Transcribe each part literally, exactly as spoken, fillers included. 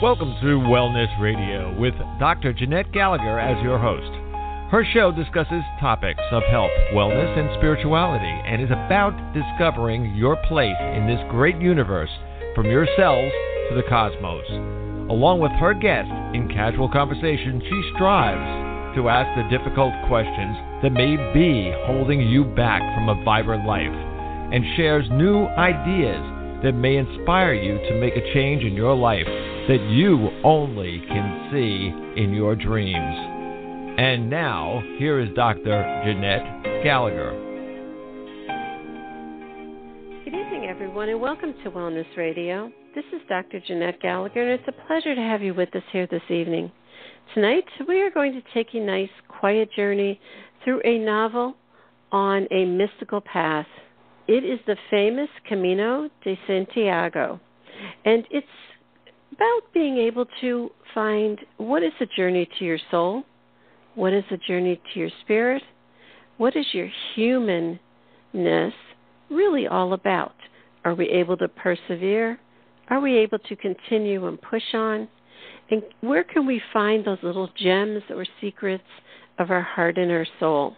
Welcome to Wellness Radio with Doctor Jeanette Gallagher as your host. Her show discusses topics of health, wellness, and spirituality, and is about discovering your place in this great universe from your cells to the cosmos. Along with her guests, in casual conversation, she strives to ask the difficult questions that may be holding you back from a vibrant life, and shares new ideas that may inspire you to make a change in your life that you only can see in your dreams. And now, here is Doctor Jeanette Gallagher. Good evening, everyone, and welcome to Wellness Radio. This is Doctor Jeanette Gallagher, and it's a pleasure to have you with us here this evening. Tonight, we are going to take a nice, quiet journey through a novel on a mystical path. It is the famous Camino de Santiago, and it's about being able to find what is the journey to your soul, what is the journey to your spirit, what is your humanness really all about. Are we able to persevere? Are we able to continue and push on? And where can we find those little gems or secrets of our heart and our soul?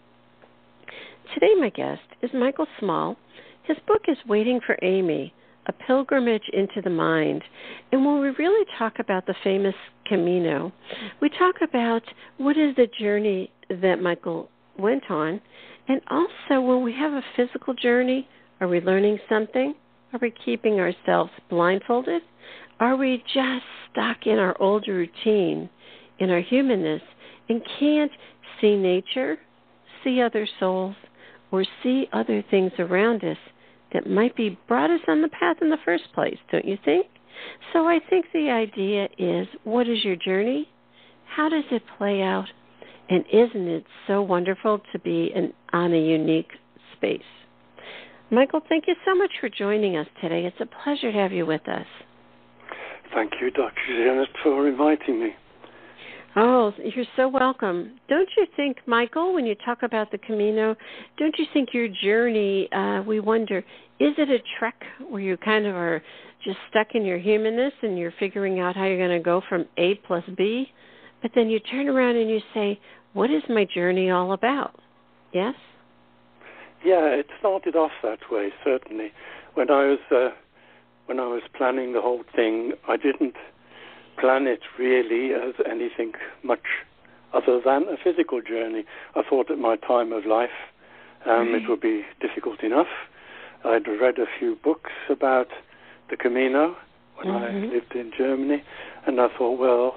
Today my guest is Michael Small. His book is Waiting for Amy, A Pilgrimage into the Mind. And when we really talk about the famous Camino, we talk about what is the journey that Michael went on. And also when we have a physical journey, are we learning something? Are we keeping ourselves blindfolded? Are we just stuck in our old routine, in our humanness, and can't see nature, see other souls, or see other things around us that might be brought us on the path in the first place, don't you think? So I think the idea is, what is your journey? How does it play out? And isn't it so wonderful to be in, on a unique space? Michael, thank you so much for joining us today. It's a pleasure to have you with us. Thank you, Doctor Janet, for inviting me. Oh, you're so welcome. Don't you think, Michael, when you talk about the Camino, don't you think your journey, uh, we wonder, is it a trek where you kind of are just stuck in your humanness and you're figuring out how you're going to go from A plus B? But then you turn around and you say, what is my journey all about? Yes? Yeah, it started off that way, certainly. When I was uh, when I was planning the whole thing, I didn't plan it really as anything much other than a physical journey. I thought at my time of life um, right. it would be difficult enough. I'd read a few books about the Camino when mm-hmm. I lived in Germany, and I thought, well,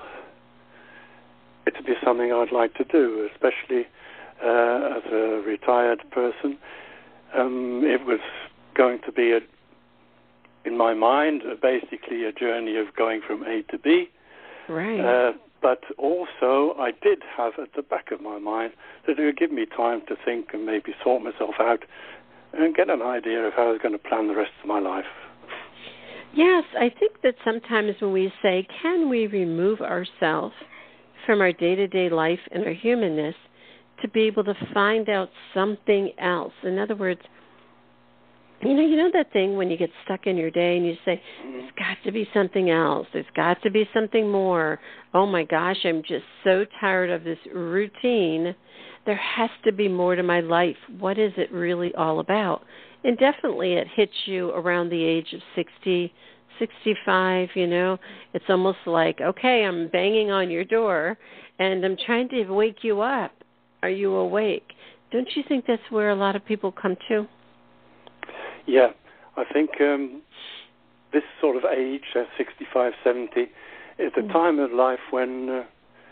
it would be something I'd like to do, especially uh, as a retired person. Um, it was going to be, a, in my mind, basically a journey of going from A to B. Right. Uh, but also, I did have at the back of my mind that it would give me time to think and maybe sort myself out and get an idea of how I was going to plan the rest of my life. Yes, I think that sometimes when we say, can we remove ourselves from our day-to-day life and our humanness to be able to find out something else? In other words, You know, you know that thing when you get stuck in your day and you say, there's got to be something else. There's got to be something more. Oh, my gosh, I'm just so tired of this routine. There has to be more to my life. What is it really all about? And definitely it hits you around the age of sixty, sixty-five, you know. It's almost like, okay, I'm banging on your door and I'm trying to wake you up. Are you awake? Don't you think that's where a lot of people come to? Yeah, I think um, this sort of age, uh, sixty-five, seventy, is a mm. time of life when uh,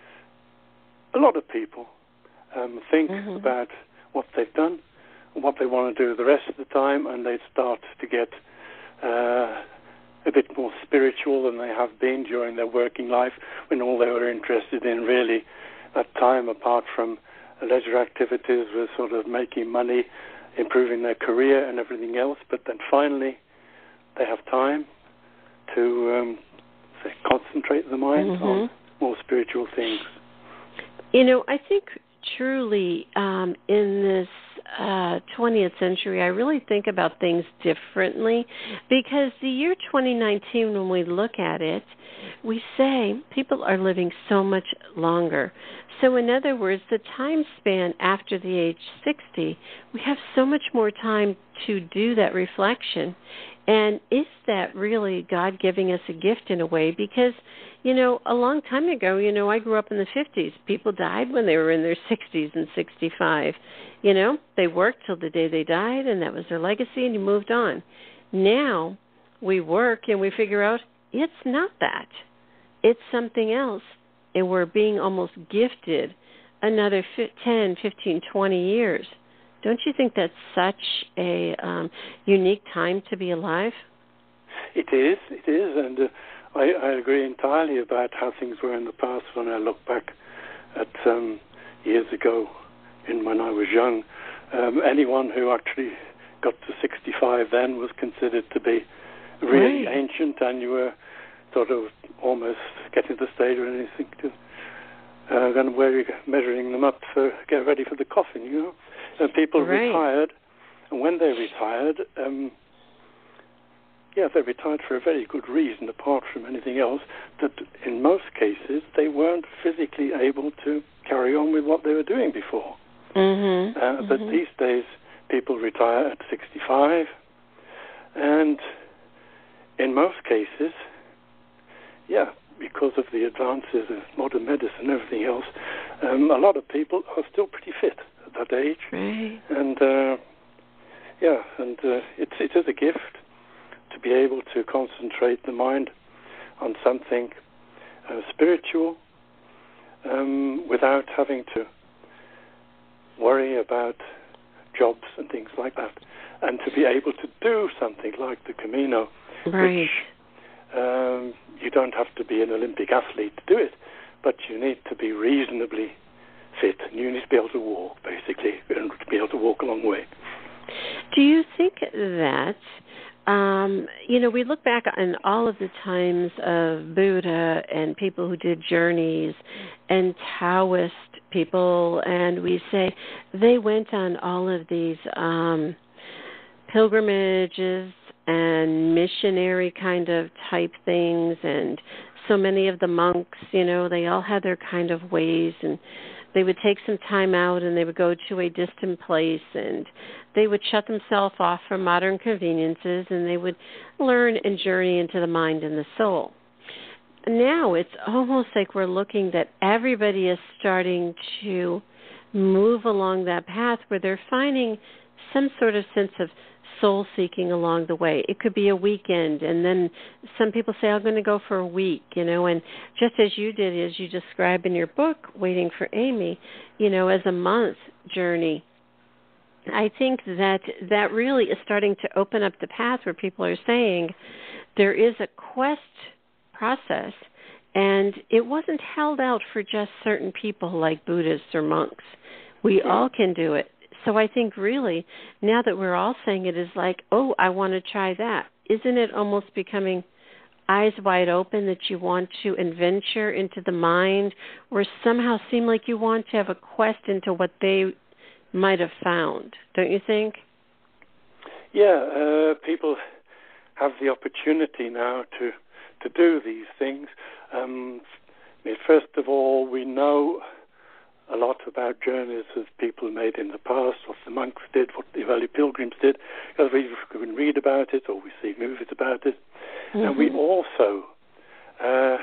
a lot of people um, think mm-hmm. about what they've done, what they want to do the rest of the time, and they start to get uh, a bit more spiritual than they have been during their working life, when all they were interested in really that time, apart from leisure activities, was sort of making money, improving their career and everything else. But then finally they have time to um, say, concentrate the mind mm-hmm. on more spiritual things. You know, I think truly um, in this uh, twentieth century, I really think about things differently, because the year twenty nineteen, when we look at it, we say people are living so much longer. So in other words, the time span after the age sixty, we have so much more time to do that reflection. And is that really God giving us a gift in a way? Because, you know, a long time ago, you know, I grew up in the fifties. People died when they were in their sixties and sixty-five. You know, they worked till the day they died, and that was their legacy, and you moved on. Now we work and we figure out it's not that. It's something else, and we're being almost gifted another ten, fifteen, twenty years. Don't you think that's such a um, unique time to be alive? It is, it is, and uh, I, I agree entirely about how things were in the past when I look back at um, years ago in when I was young. Um, anyone who actually got to sixty-five then was considered to be really right. ancient, and you were sort of almost getting to the stage where anything to uh, and where you're measuring them up to get ready for the coffin, you know. And people right. retired, and when they retired, um, yeah, they retired for a very good reason, apart from anything else, that in most cases they weren't physically able to carry on with what they were doing before. Mm-hmm. Uh, mm-hmm. But these days, people retire at sixty-five, and in most cases, yeah, because of the advances of modern medicine and everything else, um, a lot of people are still pretty fit at that age. Right. And, uh, yeah, and uh, it's, it is a gift to be able to concentrate the mind on something uh, spiritual um, without having to worry about jobs and things like that, and to be able to do something like the Camino, right. which um, you don't have to be an Olympic athlete to do it, but you need to be reasonably fit, and you need to be able to walk, basically, and to be able to walk a long way. Do you think that, um, you know, we look back on all of the times of Buddha and people who did journeys and Taoist people, and we say they went on all of these um, pilgrimages and missionary kind of type things, and so many of the monks, you know, they all had their kind of ways, and they would take some time out and they would go to a distant place, and they would shut themselves off from modern conveniences, and they would learn and journey into the mind and the soul. Now it's almost like we're looking that everybody is starting to move along that path where they're finding some sort of sense of soul seeking along the way. It could be a weekend, and then some people say, I'm going to go for a week, you know, and just as you did, as you describe in your book, Waiting for Amy, you know, as a month journey. I think that that really is starting to open up the path where people are saying there is a quest process, and it wasn't held out for just certain people like Buddhists or monks. We all can do it. So I think really, now that we're all saying it, is like, oh, I want to try that. Isn't it almost becoming eyes wide open that you want to adventure into the mind, or somehow seem like you want to have a quest into what they might have found? Don't you think? Yeah, uh, people have the opportunity now to to do these things. Um, I mean, first of all, we know a lot about journeys that people made in the past, what the monks did, what the early pilgrims did, because we can read about it or we see movies about it. Mm-hmm. And we also uh,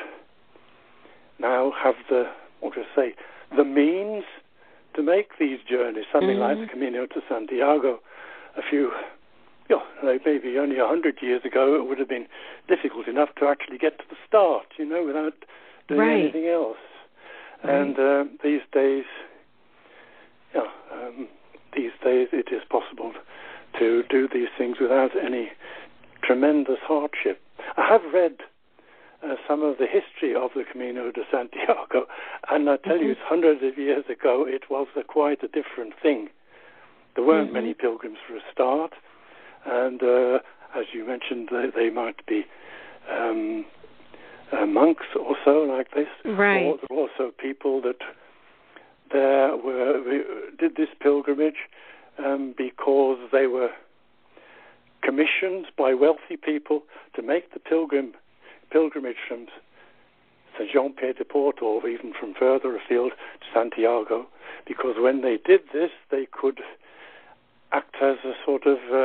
now have the, what to say, the means to make these journeys, something mm-hmm. like the Camino to Santiago. A few, you know, maybe only a hundred years ago, it would have been difficult enough to actually get to the start, you know, without doing right. anything else. Right. And uh, these days, yeah, um, these days it is possible to do these things without any tremendous hardship. I have read uh, some of the history of the Camino de Santiago, and I tell mm-hmm. you, hundreds of years ago, it was a quite a different thing. There weren't mm-hmm. many pilgrims for a start, and uh, as you mentioned, they, they might be Um, Uh, monks also like this. Right. Or there were also people that there were did this pilgrimage um, because they were commissioned by wealthy people to make the pilgrim pilgrimage from Saint Jean-Pied-de-Port, or even from further afield to Santiago, because when they did this, they could act as a sort of uh,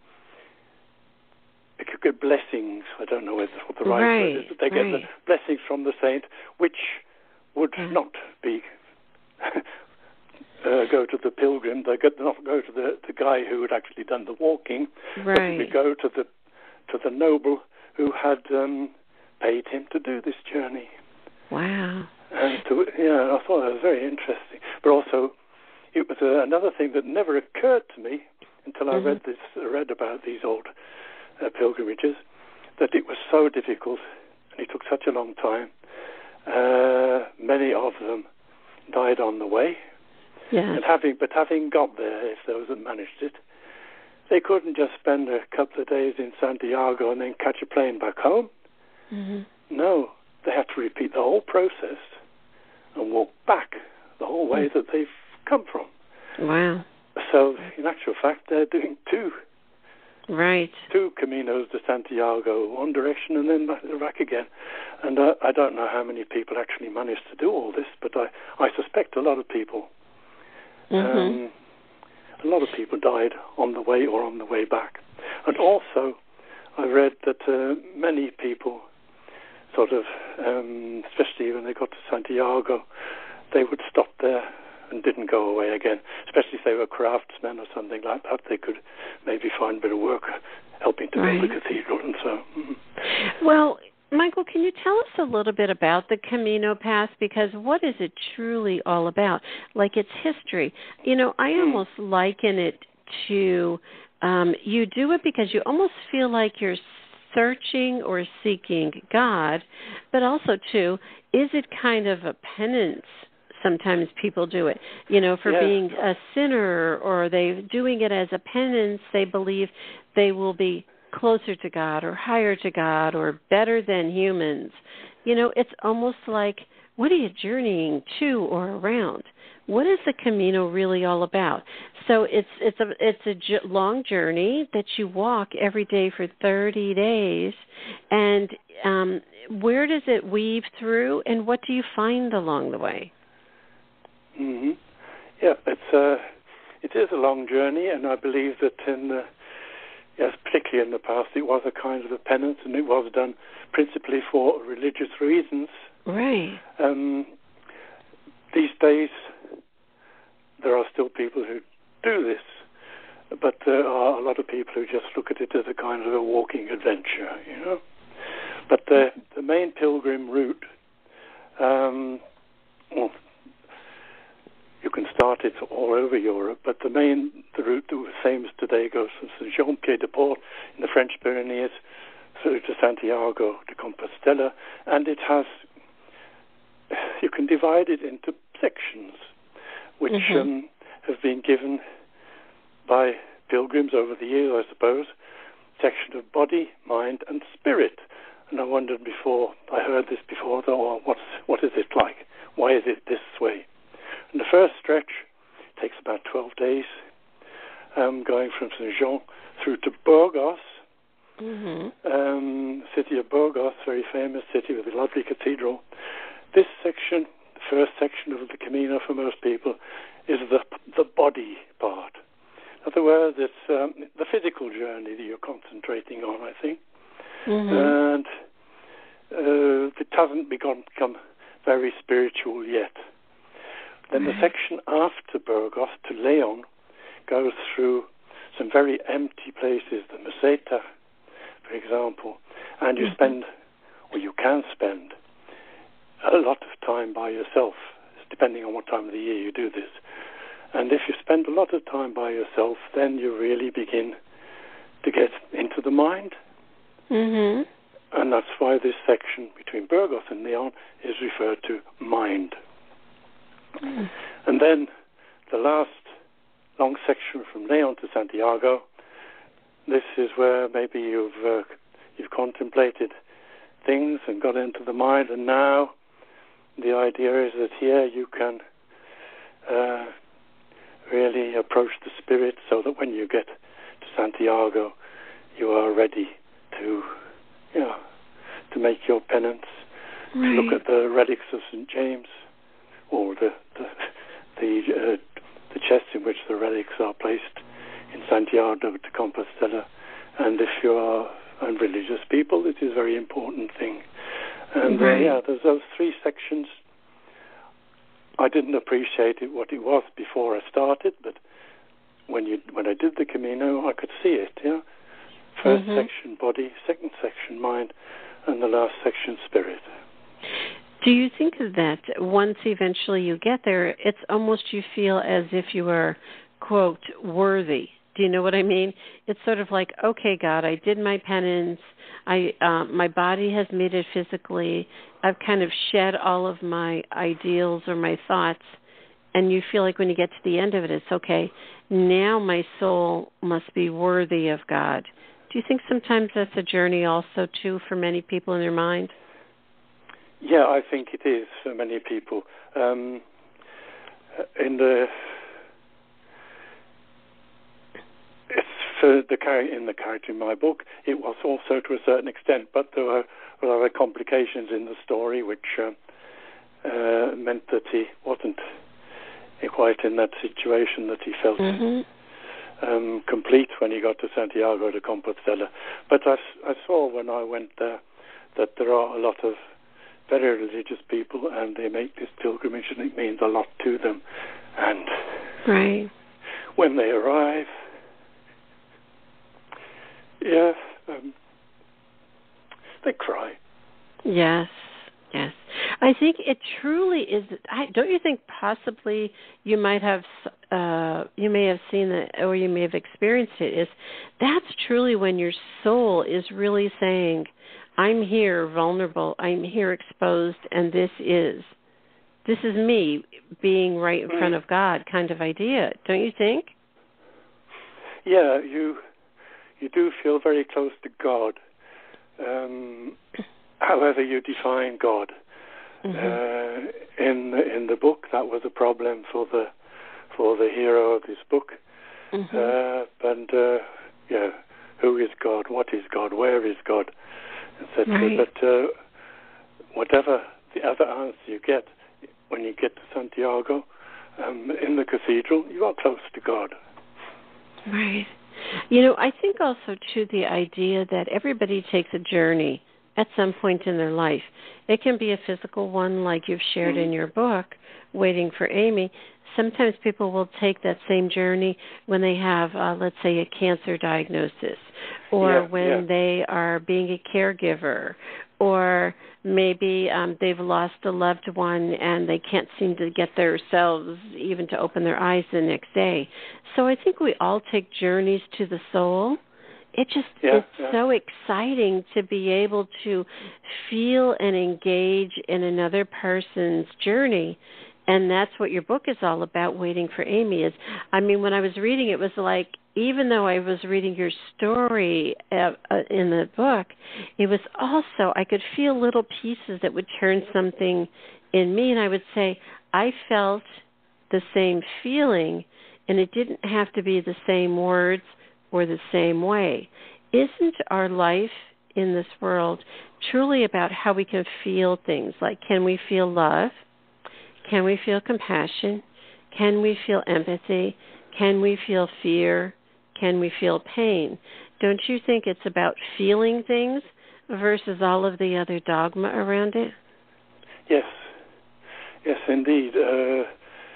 they could get blessings. I don't know what the right right, word is. They get right. the blessings from the saint, which would yeah. not be uh, go to the pilgrim. They could not go to the, the guy who had actually done the walking, right. but it would go to the to the noble who had um, paid him to do this journey. Wow. And to, yeah, I thought that was very interesting. But also, it was uh, another thing that never occurred to me until I mm-hmm. read this, read about these old uh, pilgrimages, that it was so difficult and it took such a long time. Uh, many of them died on the way. Yes. And having, but having got there, if those that managed it, they couldn't just spend a couple of days in Santiago and then catch a plane back home. Mm-hmm. No, they had to repeat the whole process and walk back the whole way mm. that they've come from. Wow. So, in actual fact, they're doing two. Right. Two Caminos de Santiago, one direction and then back, back again. And uh, I don't know how many people actually managed to do all this, but I, I suspect a lot of people. Mm-hmm. Um, a lot of people died on the way or on the way back. And also, I read that uh, many people sort of, um, especially when they got to Santiago, they would stop there and didn't go away again. Especially if they were craftsmen or something like that, they could maybe find a bit of work helping to right. build the cathedral and so. Mm. Well, Michael, can you tell us a little bit about the Camino Pass? Because what is it truly all about? Like its history. You know, I Mm. almost liken it to um, you do it because you almost feel like you're searching or seeking God, but also, too, is it kind of a penance? Sometimes people do it, you know, for yeah. being a sinner, or they doing it as a penance. They believe they will be closer to God or higher to God or better than humans. You know, it's almost like, what are you journeying to or around? What is the Camino really all about? So it's it's a it's a j- long journey that you walk every day for thirty days, and um, where does it weave through, and what do you find along the way? Mm-hmm. Yeah, it's a it is a long journey, and I believe that in the yes, particularly in the past, it was a kind of a penance, and it was done principally for religious reasons. Right. Um, these days, there are still people who do this, but there are a lot of people who just look at it as a kind of a walking adventure, you know. But the the main pilgrim route, um, well, you can start it all over Europe, but the main the route the same as today goes from Saint Jean-Pied-de-Port in the French Pyrenees through to Santiago de Compostela, and it has you can divide it into sections, which mm-hmm. um, have been given by pilgrims over the years, I suppose. Section of body, mind, and spirit. And I wondered before I heard this before, I thought, well, what's what is it like? Why is it this way? And the first stretch takes about twelve days, um, going from Saint Jean through to Burgos, mm-hmm. um, city of Burgos, very famous city with a lovely cathedral. This section, the first section of the Camino for most people, is the the body part. In other words, it's um, the physical journey that you're concentrating on, I think. Mm-hmm. And uh, it hasn't become, become very spiritual yet. Then the section after Burgos to Leon goes through some very empty places, the Meseta, for example, and you mm-hmm. spend, or you can spend, a lot of time by yourself, depending on what time of the year you do this. And if you spend a lot of time by yourself, then you really begin to get into the mind. Mm-hmm. And that's why this section between Burgos and Leon is referred to mind. Mm. And then the last long section from Leon to Santiago, this is where maybe you've uh, you've contemplated things and got into the mind, and now the idea is that here you can uh, really approach the spirit Santiago, you are ready to, you know, to make your penance, right. to look at the relics of Saint James, or the the the, uh, the chest in which the relics are placed in Santiago de Compostela. And if you are unreligious people, it is a very important thing. And right. uh, yeah, there's those three sections. I didn't appreciate it what it was before I started, but when you when I did the Camino, I could see it. Yeah, first mm-hmm. section body, second section mind, and the last section spirit. Do you think that once eventually you get there, it's almost you feel as if you are, quote, worthy? Do you know what I mean? It's sort of like, okay, God, I did my penance. I uh, my body has made it physically. I've kind of shed all of my ideals or my thoughts. And you feel like when you get to the end of it, it's okay. Now my soul must be worthy of God. Do you think sometimes that's a journey also, too, for many people in their mind? Yeah, I think it is for many people. Um, in the it's for the in the character in my book, it was also to a certain extent, but there were, there were complications in the story which uh, uh, meant that he wasn't quite in that situation that he felt mm-hmm. um, complete when he got to Santiago de Compostela. But I, I saw when I went there that there are a lot of very religious people, and they make this pilgrimage, and it means a lot to them. And right. when they arrive, yeah, um, they cry. Yes, yes. I think it truly is. I, don't you think possibly you might have, uh, you may have seen it, or you may have experienced it? Is that's truly when your soul is really saying, I'm here vulnerable, I'm here exposed, and this is, this is me being right in mm. front of God kind of idea, don't you think? Yeah, you you do feel very close to God. Um, however you define God. Mm-hmm. Uh, in, the, in the book, that was a problem for the for the hero of this book. Mm-hmm. Uh, and, uh, yeah, who is God? What is God? Where is God? et cetera. Right. But uh, whatever the other answer you get, when you get to Santiago, um, in the cathedral, you are close to God. Right. You know, I think also, too, the idea that everybody takes a journey at some point in their life. It can be a physical one, like you've shared mm-hmm. in your book, Waiting for Amy. Sometimes people will take that same journey when they have, uh, let's say, a cancer diagnosis, or yeah, when yeah. they are being a caregiver, or maybe um, they've lost a loved one and they can't seem to get themselves even to open their eyes the next day. So I think we all take journeys to the soul. It just yeah, it's yeah. so exciting to be able to feel and engage in another person's journey. And that's what your book is all about, Waiting for Amy. Is I mean, when I was reading it, it was like, even though I was reading your story uh, uh, in the book, it was also, I could feel little pieces that would turn something in me. And I would say, I felt the same feeling, and it didn't have to be the same words or the same way. Isn't our life in this world truly about how we can feel things? Like, can we feel love? Can we feel compassion? Can we feel empathy? Can we feel fear? Can we feel pain? Don't you think it's about feeling things versus all of the other dogma around it? Yes. Yes, indeed. Uh,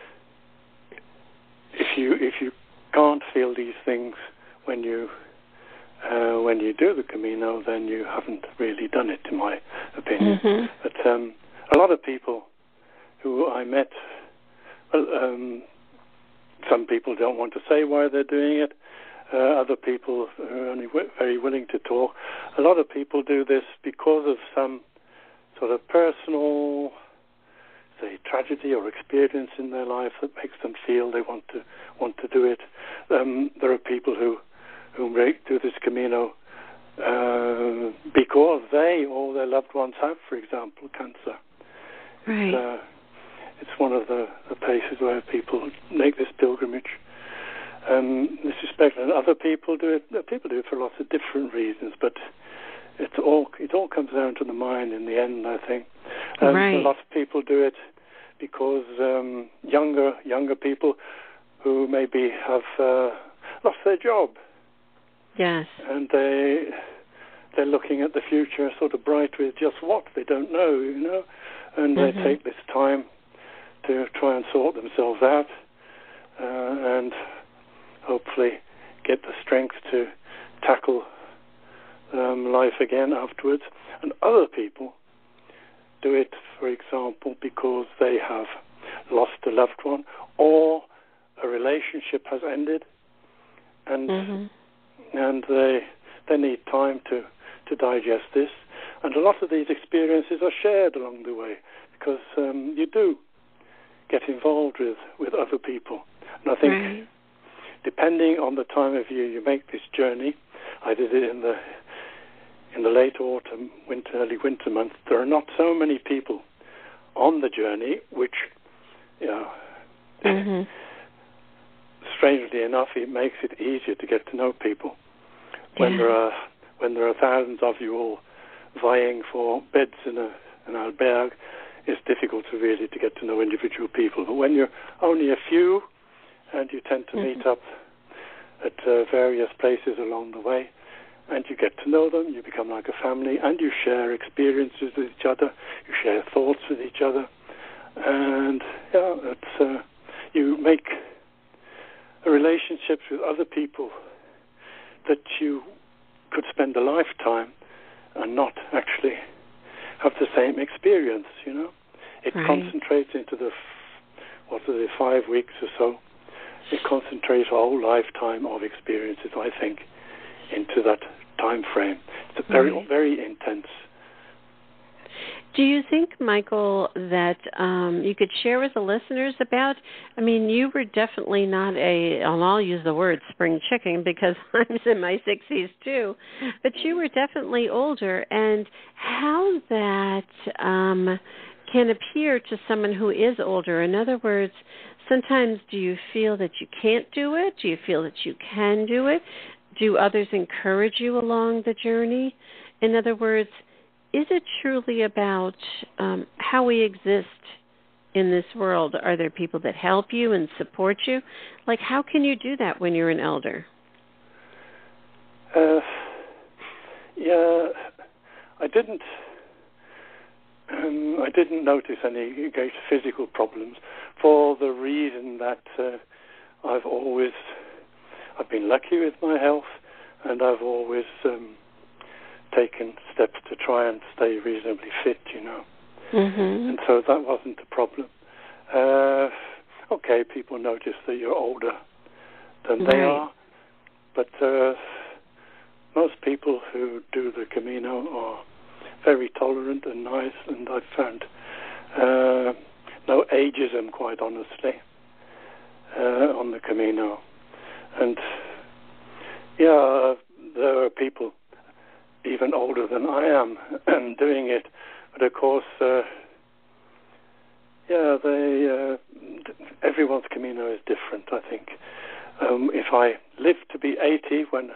if you if you can't feel these things when you uh, when you do the Camino, then you haven't really done it, in my opinion. Mm-hmm. But um, a lot of people who I met, well, um, some people don't want to say why they're doing it. Uh, other people are only w- very willing to talk. A lot of people do this because of some sort of personal, say, tragedy or experience in their life that makes them feel they want to want to do it. Um, there are people who who do this Camino uh, because they or their loved ones have, for example, cancer. Right. It's, uh, It's one of the, the places where people make this pilgrimage. Uh, um, this respect, and other people do it. People do it for lots of different reasons, but it's all it all comes down to the mind in the end, I think. Um, right. A lot of people do it because um, younger younger people who maybe have uh, lost their job. Yes. And they they're looking at the future sort of bright with just what they don't know, you know, and mm-hmm. they take this time to try and sort themselves out, uh, and hopefully get the strength to tackle um, life again afterwards. And other people do it, for example, because they have lost a loved one or a relationship has ended, and mm-hmm. and they they need time to, to digest this. And a lot of these experiences are shared along the way, because um, you do get involved with, with other people. And I think right. depending on the time of year you make this journey, I did it in the in the late autumn, winter, early winter months, there are not so many people on the journey, which, you know, mm-hmm. strangely enough, it makes it easier to get to know people. When yeah. there are when there are thousands of you all vying for beds in a an albergue, it's difficult to really to get to know individual people. But when you're only a few, and you tend to mm-hmm. meet up at uh, various places along the way, and you get to know them, you become like a family, and you share experiences with each other, you share thoughts with each other, and yeah, it's uh, you make relationships with other people that you could spend a lifetime and not actually have the same experience, you know. It right. concentrates into the, what are the five weeks or so, it concentrates a whole lifetime of experiences, I think, into that time frame. It's very, right. very intense. Do you think, Michael, that um, you could share with the listeners about, I mean, you were definitely not a, and I'll use the word spring chicken because I'm in my sixties too, but you were definitely older, and how that um, can appear to someone who is older. In other words, sometimes do you feel that you can't do it? Do you feel that you can do it? Do others encourage you along the journey? In other words, is it truly about um, how we exist in this world? Are there people that help you and support you? Like, how can you do that when you're an elder? Uh, yeah, I didn't. Um, I didn't notice any great physical problems for the reason that uh, I've always, I've been lucky with my health, and I've always um, taken steps to try and stay reasonably fit, you know. Mm-hmm. And so that wasn't a problem. Uh, okay, people notice that you're older than right. they are, but uh, most people who do the Camino are very tolerant and nice, and I've found uh, no ageism, quite honestly, uh, on the Camino. And yeah, there are people even older than I am doing it, but of course, uh, yeah, they uh, everyone's Camino is different, I think. Um, if I live to be eighty, when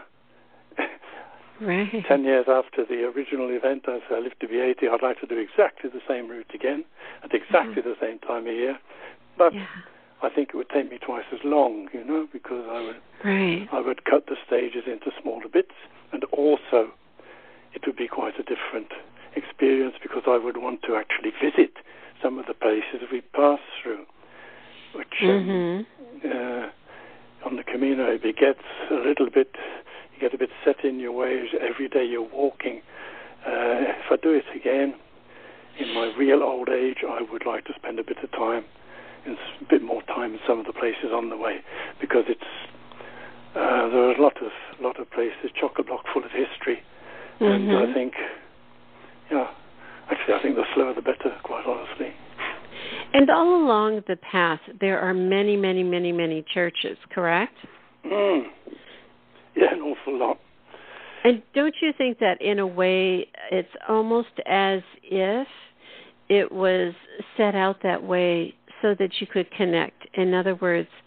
right. ten years after the original event, I say I live to be eighty, I'd like to do exactly the same route again at exactly mm-hmm. the same time of year, but yeah. I think it would take me twice as long, you know, because I would right. I would cut the stages into smaller bits, and also it would be quite a different experience because I would want to actually visit some of the places we pass through, which um, mm-hmm. uh, on the Camino it gets a little bit, you get a bit set in your ways. Every day you're walking. Uh, if I do it again in my real old age, I would like to spend a bit of time, and a bit more time in some of the places on the way, because it's uh, there are a lot of lot of places chock-a-block full of history. And mm-hmm. I think, yeah, actually I think the slower the better, quite honestly. And all along the path, there are many, many, many, many churches, correct? Mm. Yeah, an awful lot. And don't you think that in a way it's almost as if it was set out that way so that you could connect? In other words,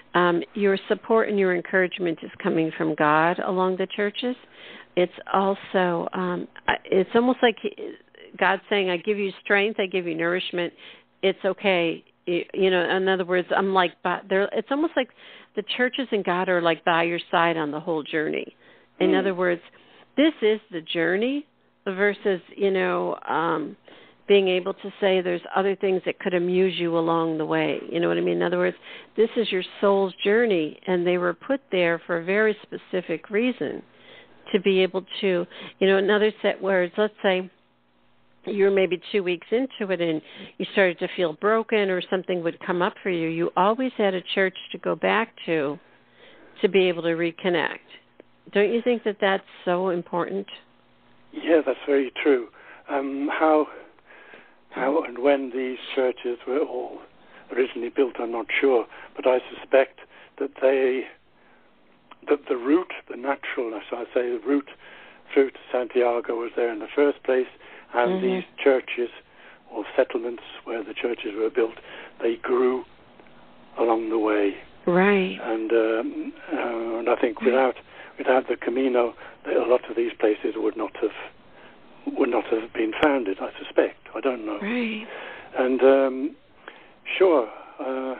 um, your support and your encouragement is coming from God along the churches. It's also, um, it's almost like God's saying, I give you strength, I give you nourishment. It's okay. You know, in other words, I'm like, there. It's almost like the churches and God are like by your side on the whole journey. In mm. other words, this is the journey versus, you know, um, being able to say there's other things that could amuse you along the way. You know what I mean? In other words, this is your soul's journey, and they were put there for a very specific reason to be able to, you know, another set words, let's say you're maybe two weeks into it and you started to feel broken or something would come up for you. You always had a church to go back to to be able to reconnect. Don't you think that that's so important? Yeah, that's very true. Um, how... How and when these churches were all originally built, I'm not sure, but I suspect that they, that the route, the natural, as I say, the route through to Santiago was there in the first place, and mm-hmm. these churches or settlements where the churches were built, they grew along the way. Right. And um, uh, and I think without without the Camino, a lot of these places would not have. would not have been founded, I suspect. I don't know. Right. And um, sure, uh,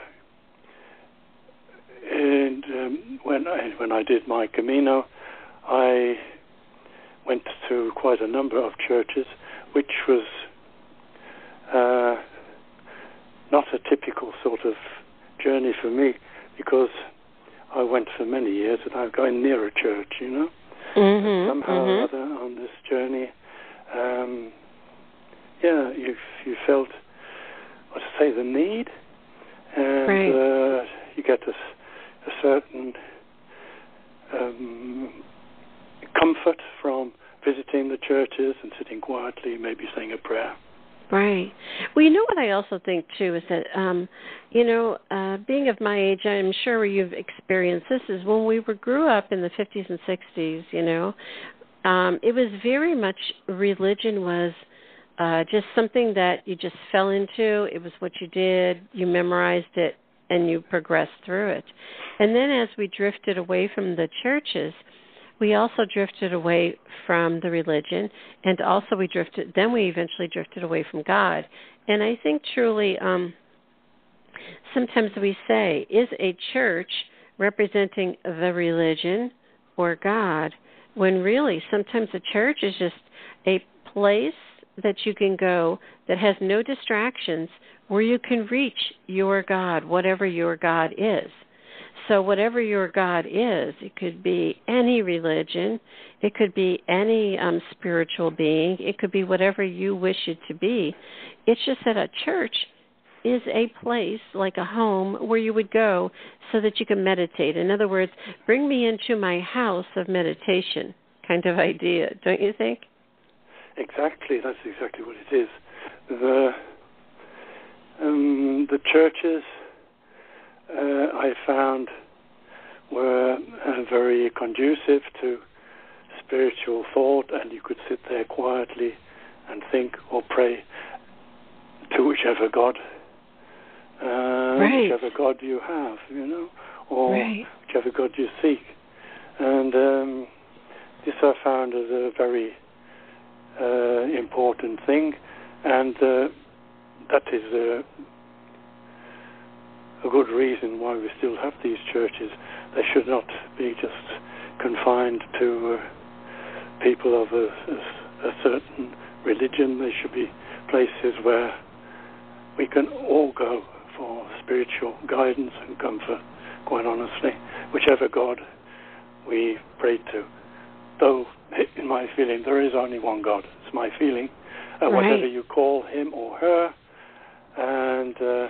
and um, when I when I did my Camino, I went to quite a number of churches, which was uh, not a typical sort of journey for me, because I went for many years without going near a church, you know. Mm-hmm. Somehow mm-hmm. or other on this journey, Um, yeah, you you felt, what to say, the need, and right. uh, you get a, a certain um, comfort from visiting the churches and sitting quietly, maybe saying a prayer. Right. Well, you know what I also think, too, is that, um, you know, uh, being of my age, I'm sure you've experienced this, is when we were grew up in the fifties and sixties, you know, Um, it was very much, religion was uh, just something that you just fell into. It was what you did. You memorized it, and you progressed through it. And then as we drifted away from the churches, we also drifted away from the religion, and also we drifted, then we eventually drifted away from God. And I think truly, um, sometimes we say, is a church representing the religion or God? When really, sometimes a church is just a place that you can go that has no distractions, where you can reach your God, whatever your God is. So whatever your God is, it could be any religion, it could be any um, spiritual being, it could be whatever you wish it to be. It's just that a church is a place, like a home, where you would go so that you can meditate. In other words, bring me into my house of meditation kind of idea, don't you think? Exactly, that's exactly what it is. The, um, the churches, uh, I found, were uh, very conducive to spiritual thought, and you could sit there quietly and think or pray to whichever God Uh, right. whichever God you have, you know, or right. whichever God you seek. And um, this I found as a very uh, important thing, and uh, that is a, a good reason why we still have these churches. They should not be just confined to uh, people of a, a, a certain religion. They should be places where we can all go for spiritual guidance and comfort, quite honestly, whichever God we pray to. Though, in my feeling, there is only one God. It's my feeling. Uh, right. Whatever you call him or her. And, uh,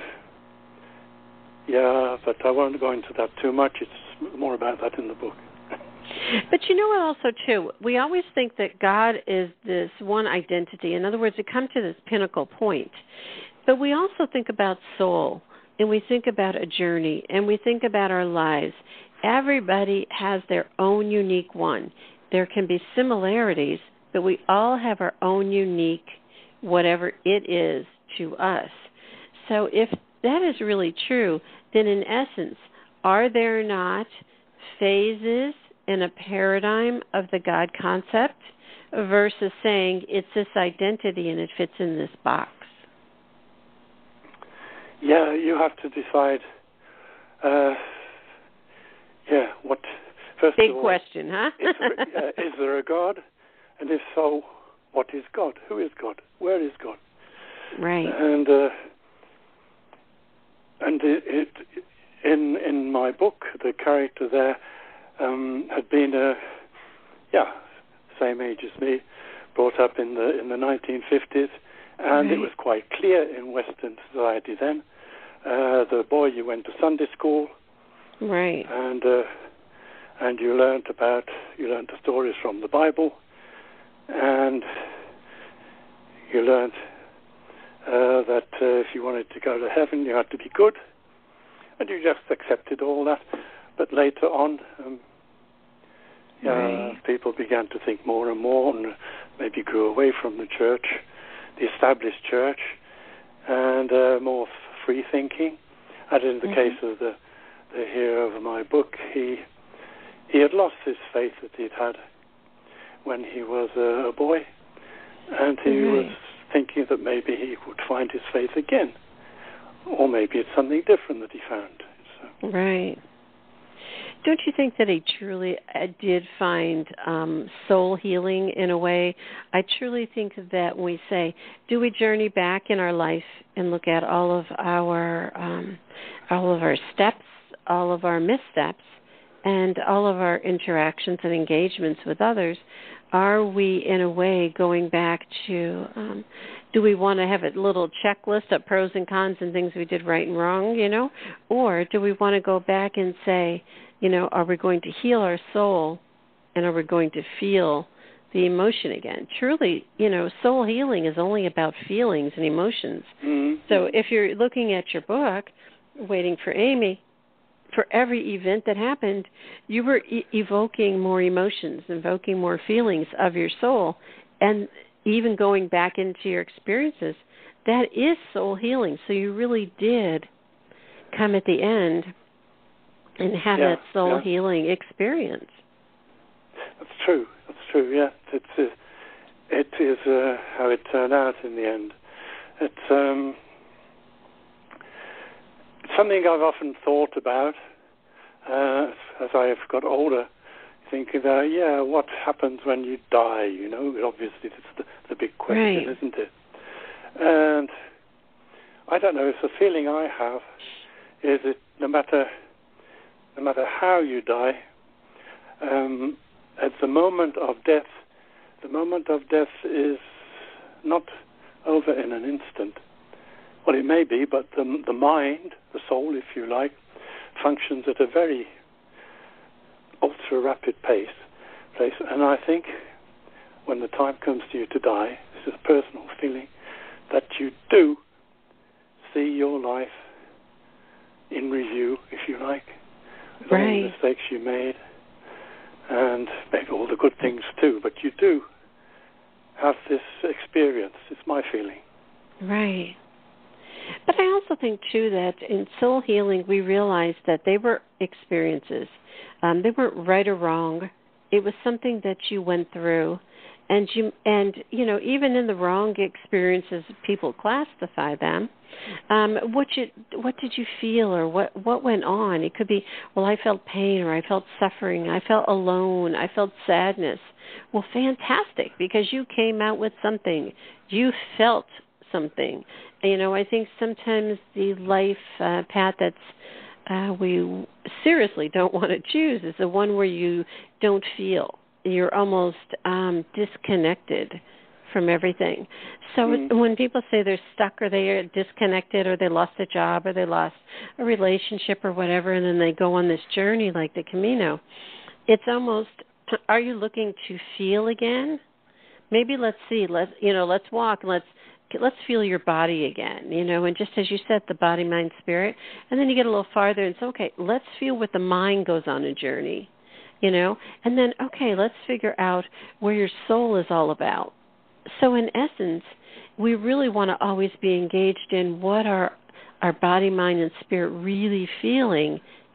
yeah, but I won't go into that too much. It's more about that in the book. But you know what also, too? We always think that God is this one identity. In other words, we come to this pinnacle point. But we also think about soul, and we think about a journey, and we think about our lives. Everybody has their own unique one. There can be similarities, but we all have our own unique whatever it is to us. So if that is really true, then in essence, are there not phases in a paradigm of the God concept versus saying it's this identity and it fits in this box? Yeah, you have to decide. Uh, yeah, what? First Big of all, question, huh? is, there, uh, is there a God? And if so, what is God? Who is God? Where is God? Right. And uh, and it, it in in my book, the character there um, had been a yeah same age as me, brought up in the in the nineteen fifties, and right. It was quite clear in Western society then. Uh, the boy, you went to Sunday school, right, and uh, and you learned about you learned the stories from the Bible, and you learned uh, that uh, if you wanted to go to heaven, you had to be good, and you just accepted all that. But later on, um, uh, right. people began to think more and more, and maybe grew away from the church, the established church, and uh, more free thinking. And in the mm-hmm. case of the, the hero of my book, he he had lost his faith that he'd had when he was a, a boy, and he right. was thinking that maybe he would find his faith again, or maybe it's something different that he found. So. Right. Don't you think that he truly uh, did find um, soul healing in a way? I truly think that when we say, do we journey back in our life and look at all of our um, all of our steps, all of our missteps, and all of our interactions and engagements with others, are we in a way going back to, um, do we want to have a little checklist of pros and cons and things we did right and wrong, you know? Or do we want to go back and say, you know, are we going to heal our soul, and are we going to feel the emotion again? Truly, you know, soul healing is only about feelings and emotions. Mm-hmm. So if you're looking at your book, Waiting for Amy, for every event that happened, you were e- evoking more emotions, evoking more feelings of your soul, and even going back into your experiences. That is soul healing. So you really did come at the end and have yeah, that soul yeah. healing experience. That's true. That's true. Yeah, it's uh, it is uh, how it turned out in the end. It's um, something I've often thought about uh, as I've got older. Thinking about yeah, what happens when you die? You know, obviously that's the, the big question, right. isn't it? And I don't know. It's a feeling I have. Is it no matter. No matter how you die, um, at the moment of death, the moment of death is not over in an instant. Well, it may be, but the, the mind, the soul, if you like, functions at a very ultra-rapid pace. Place. And I think when the time comes to you to die, this is a personal feeling, that you do see your life in review, if you like. With right. all the mistakes you made, and maybe all the good things too, but you do have this experience. It's my feeling. Right. But I also think, too, that in soul healing, we realized that they were experiences. Um, they weren't right or wrong. It was something that you went through. And, you, and you know, even in the wrong experiences, people classify them. Um, what you, what did you feel, or what, what went on? It could be, well, I felt pain, or I felt suffering, I felt alone, I felt sadness. Well, fantastic, because you came out with something. You felt something. You know, I think sometimes the life uh, path that's uh, we seriously don't want to choose is the one where you don't feel. You're almost um, disconnected from everything. So mm. when people say they're stuck, or they are disconnected, or they lost a job, or they lost a relationship or whatever, and then they go on this journey like the Camino, it's almost, are you looking to feel again? Maybe let's see, let's, you know, let's walk, let's let's feel your body again, you know, and just as you said, the body, mind, spirit, and then you get a little farther and say, okay, let's feel what the mind goes on a journey, you know, and then, okay, let's figure out where your soul is all about. So in essence, we really want to always be engaged in what our our body, mind, and spirit really feeling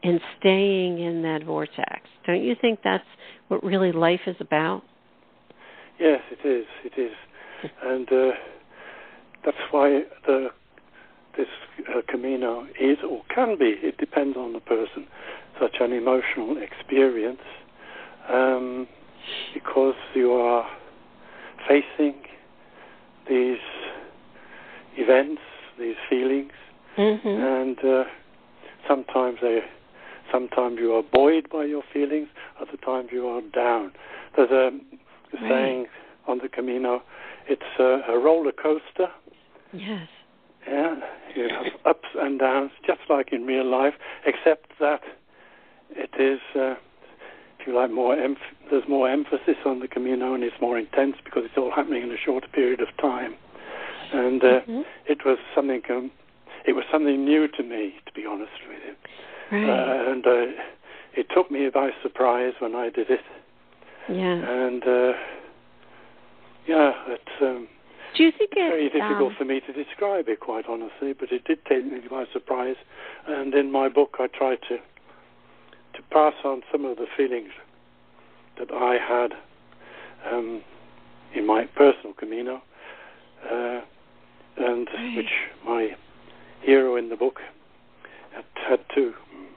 and staying in that vortex. Don't you think that's what really life is about? Yes, it is. It is. And uh, that's why the this uh, Camino is, or can be, it depends on the person, such an emotional experience, um, because you are facing these events, these feelings, mm-hmm. and uh, sometimes they, sometimes you are buoyed by your feelings, other times you are down. There's a, a right. saying on the Camino, it's a, a roller coaster. Yes. Yeah, you have ups and downs, just like in real life, except that it is, uh, if you like, more emph- there's more emphasis on the Camino, and it's more intense because it's all happening in a shorter period of time. And uh, mm-hmm. it was something, um, it was something new to me, to be honest with you. Right. Uh, and uh, it took me by surprise when I did it. Yeah. And uh, yeah, it's. Um, Do you think it's very it, difficult um, for me to describe it, quite honestly, but it did take me by surprise. And in my book, I tried to to pass on some of the feelings that I had um, in my personal Camino, uh, and right. which my hero in the book had, had too.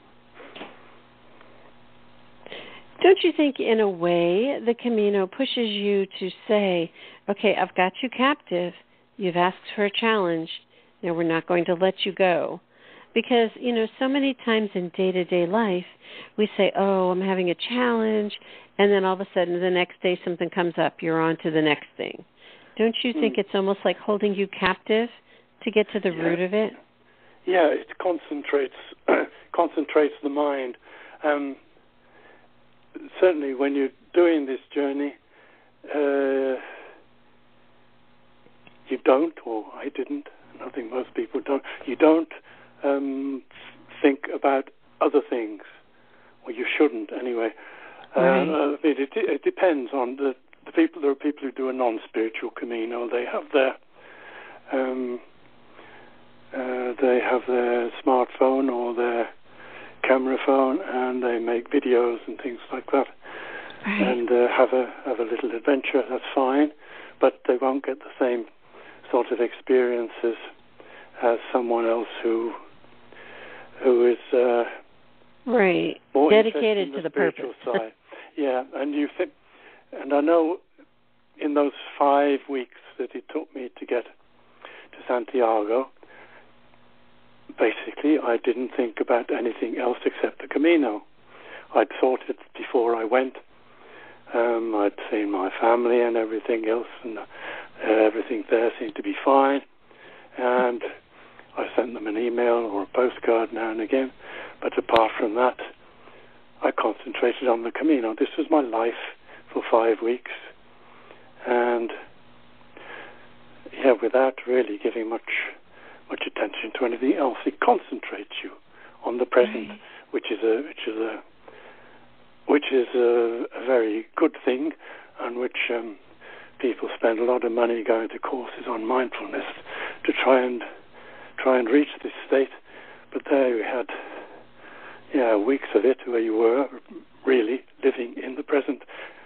Don't you think, in a way, the Camino pushes you to say, okay, I've got you captive. You've asked for a challenge. Now we're not going to let you go. Because, you know, so many times in day-to-day life, we say, oh, I'm having a challenge, and then all of a sudden the next day something comes up. You're on to the next thing. Don't you think mm. it's almost like holding you captive to get to the yeah. root of it? Yeah, it concentrates concentrates the mind. Um, certainly when you're doing this journey, uh, you don't, or I didn't, and I think most people don't, you don't um, think about other things, or you shouldn't anyway. Right. Uh, it, it, it depends on the, the people. There are people who do a non-spiritual Camino. They have their um, uh, they have their smartphone or their camera phone, and they make videos and things like that, right. and uh, have a have a little adventure. That's fine, but they won't get the same sort of experiences as someone else who who is uh, right more dedicated in to the the purpose. side. Yeah, and you think, and I know in those five weeks that it took me to get to Santiago, basically I didn't think about anything else except the Camino. I'd thought it before I went. Um, I'd seen my family and everything else, and uh, everything there seemed to be fine. And I sent them an email or a postcard now and again. But apart from that, I concentrated on the Camino. This was my life for five weeks. And, yeah, without really giving much much attention to anything else, it concentrates you on the present, right. which is a which is a which is a, a very good thing, and which um, people spend a lot of money going to courses on mindfulness to try and try and reach this state. But there we had, yeah, weeks of it where you were really living in the present.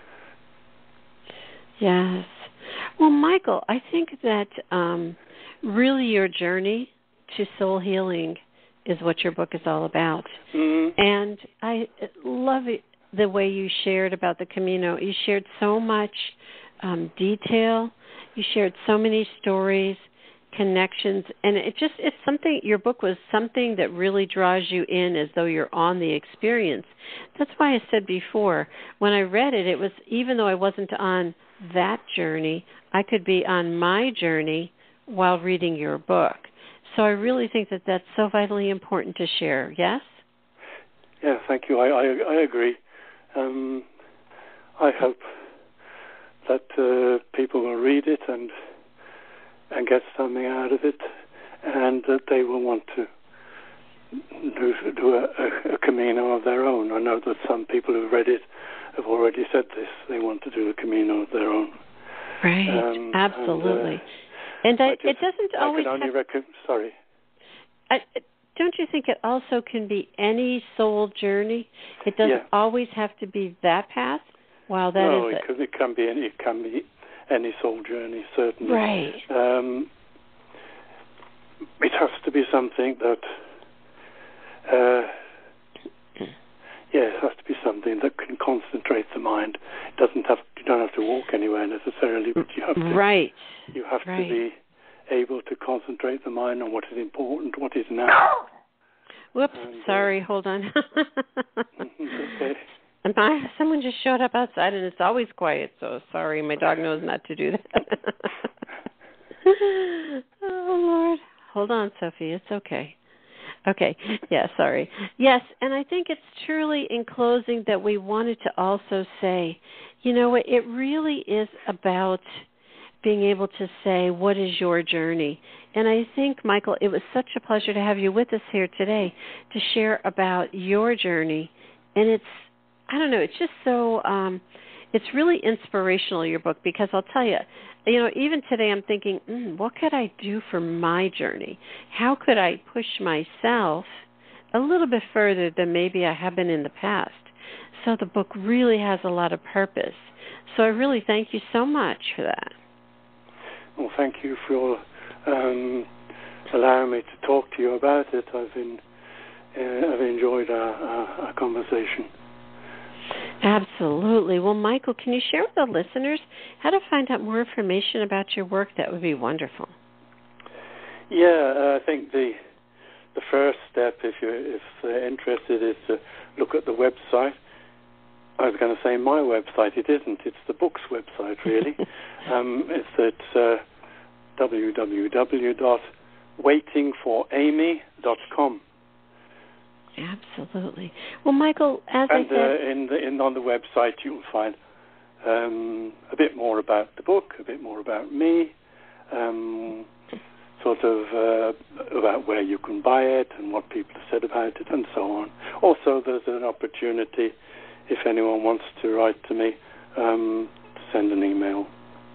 Yes. Well, Michael, I think that um, really your journey to soul healing is what your book is all about. Mm-hmm. And I love it, the way you shared about the Camino. You shared so much um, detail. You shared so many stories, connections, and it just, it's something, your book was something that really draws you in as though you're on the experience. That's why I said before, when I read it, it was, even though I wasn't on that journey, I could be on my journey while reading your book. So I really think that that's so vitally important to share. Yes? Yeah, thank you. I, I, I agree. Um, I hope that uh, people will read it and and get something out of it, and that they will want to do, do a, a, a Camino of their own. I know that some people who've read it have already said this. They want to do a Camino of their own. Right, um, absolutely. And, uh, and I, I just, it doesn't I always can only have... recommend... Sorry. I, don't you think it also can be any soul journey? It doesn't yeah. always have to be that path. Wow, that no, is it, can, it can be any. It can be any soul journey, certainly. Right. Um, it has to be something that. Uh, yeah, it has to be something that can concentrate the mind. It doesn't have. You don't have to walk anywhere necessarily, but you have to. Right. You have right. to be able to concentrate the mind on what is important, what is now. Whoops, and, sorry, uh, hold on. okay. And my, someone just showed up outside, and it's always quiet, so sorry, my dog knows not to do that. Oh, Lord. Hold on, Sophie, it's okay. Okay, yeah, sorry. Yes, and I think it's truly in closing that we wanted to also say, you know, it really is about being able to say, what is your journey? And I think, Michael, it was such a pleasure to have you with us here today to share about your journey. And it's, I don't know, it's just so, um, it's really inspirational, your book, because I'll tell you, you know, even today I'm thinking, mm, what could I do for my journey? How could I push myself a little bit further than maybe I have been in the past? So the book really has a lot of purpose. So I really thank you so much for that. Well, thank you for um, allowing me to talk to you about it. I've been, uh, I've enjoyed our, our, our conversation. Absolutely. Well, Michael, can you share with the listeners how to find out more information about your work? That would be wonderful. Yeah, uh, I think the the first step, if you're if they're interested, is to look at the website. I was going to say my website. It isn't. It's the book's website, really. um, it's at uh, w w w dot waiting for amy dot com. Absolutely. Well, Michael, as and, I said... Uh, in the, in, on the website you'll find um, a bit more about the book, a bit more about me, um, sort of uh, about where you can buy it and what people have said about it and so on. Also, there's an opportunity, if anyone wants to write to me, um, to send an email.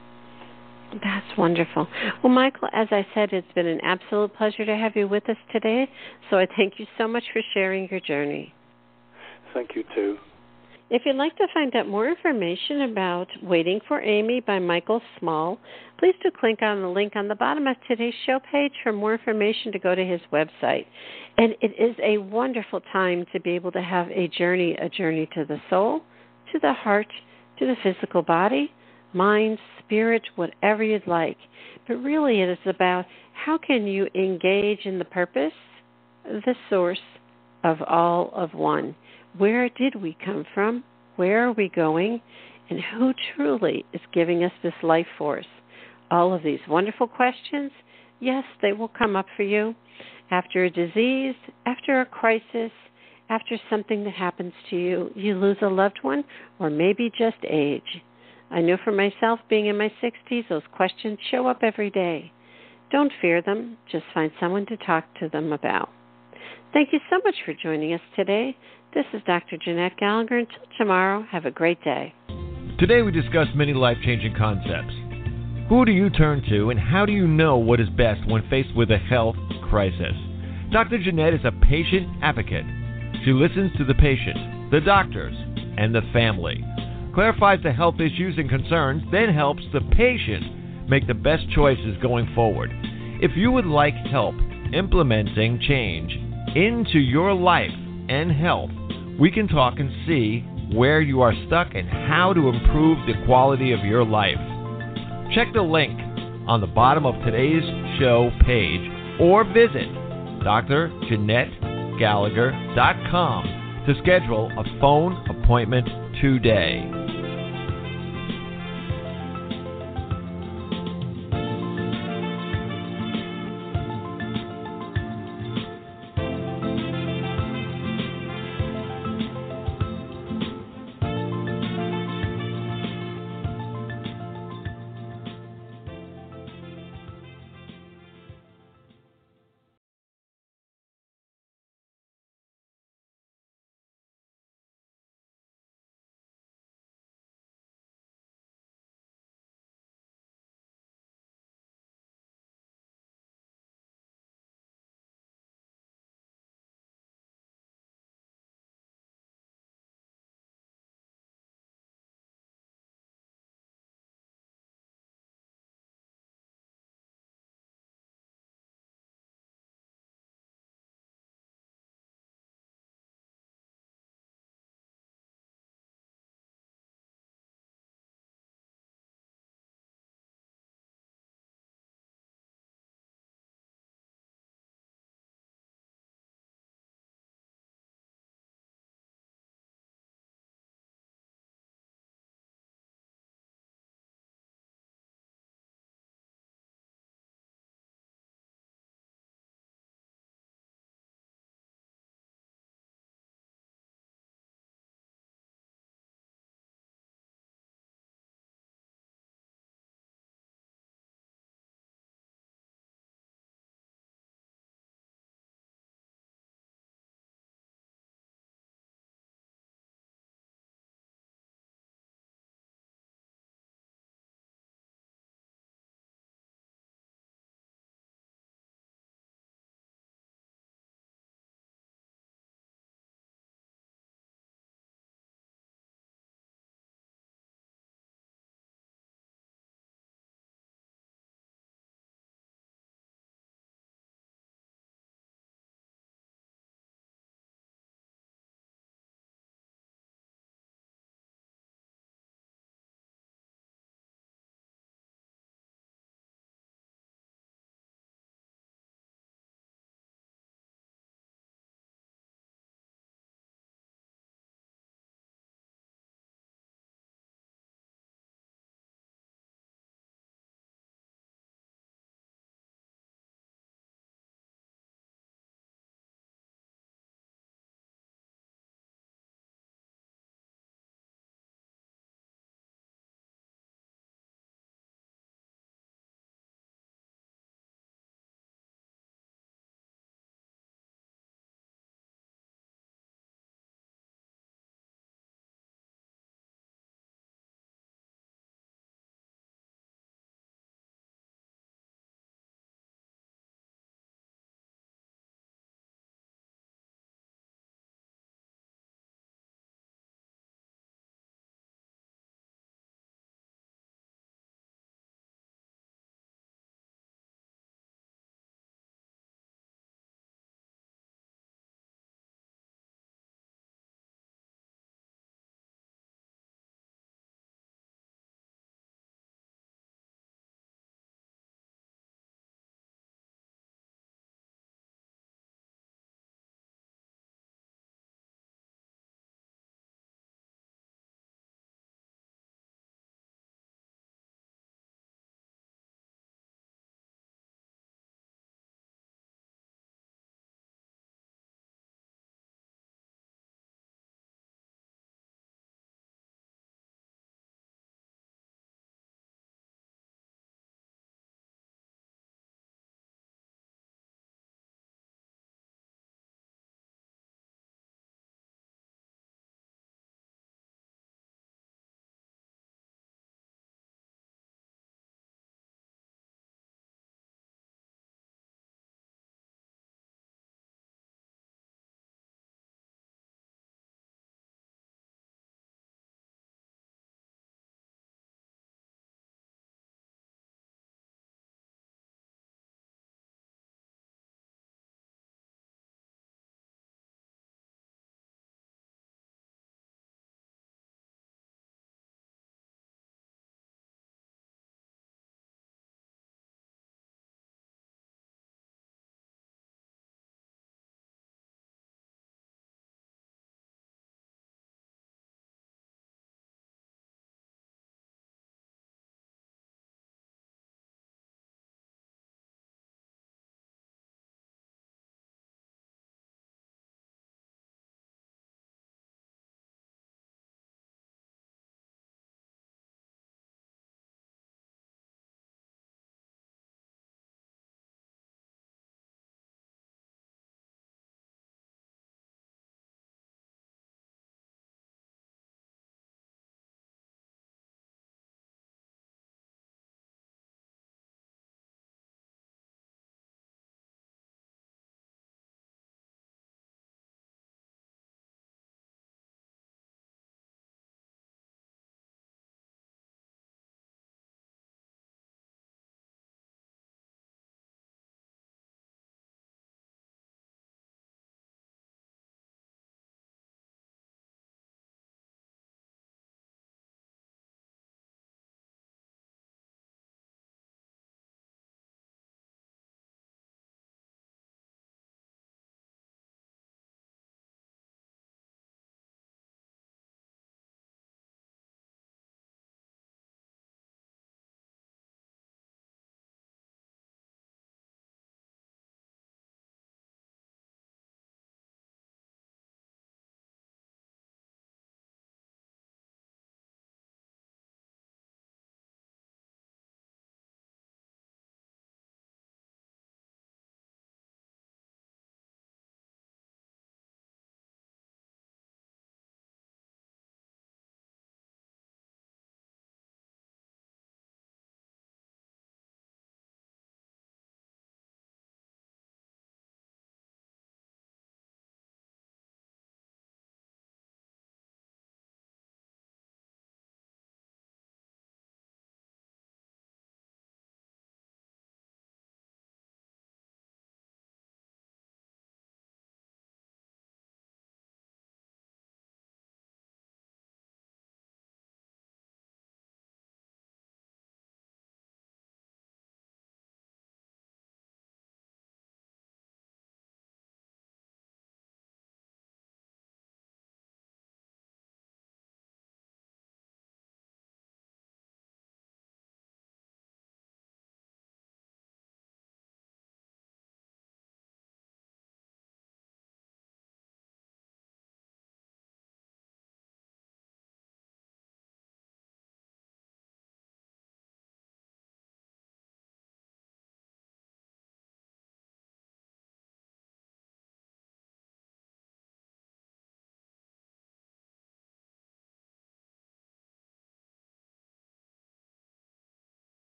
That's wonderful. Well, Michael, as I said, it's been an absolute pleasure to have you with us today. So I thank you so much for sharing your journey. Thank you, too. If you'd like to find out more information about Waiting for Amy by Michael Small, please do click on the link on the bottom of today's show page for more information to go to his website. And it is a wonderful time to be able to have a journey, a journey to the soul, to the heart, to the physical body, mind, spirit, whatever you'd like. But really it is about how can you engage in the purpose, the source of all of one. Where did we come from? Where are we going? And who truly is giving us this life force? All of these wonderful questions, yes, they will come up for you after a disease, after a crisis, after something that happens to you. You lose a loved one, or maybe just age. I know for myself, being in my sixties, those questions show up every day. Don't fear them. Just find someone to talk to them about. Thank you so much for joining us today. This is Doctor Jeanette Gallagher. Until tomorrow, have a great day. Today we discussed many life-changing concepts. Who do you turn to, and how do you know what is best when faced with a health crisis? Doctor Jeanette is a patient advocate. She listens to the patient, the doctors, and the family, clarifies the health issues and concerns, then helps the patient make the best choices going forward. If you would like help implementing change into your life and health, we can talk and see where you are stuck and how to improve the quality of your life. Check the link on the bottom of today's show page or visit Dr Jeanette Gallagher dot com to schedule a phone appointment today.